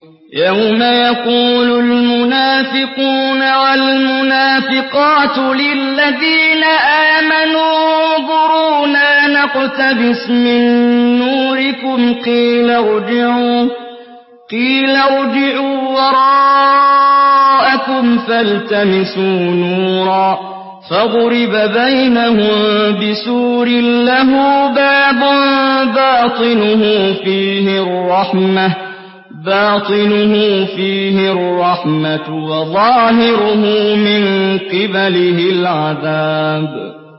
يَوْمَ يَقُولُ الْمُنَافِقُونَ وَالْمُنَافِقَاتُ لِلَّذِينَ آمَنُوا انظُرُونَا نَقْتَبِسْ مِن نُّورِكُمْ قِيلَ ارْجِعُوا وَرَاءَكُمْ فَالْتَمِسُوا نُورًا فَضُرِبَ بَيْنَهُم بِسُورٍ لَّهُ بَابٌ بَاطِنُهُ فِيهِ الرَّحْمَةُ وَظَاهِرُهُ مِن قِبَلِهِ الْعَذَابُ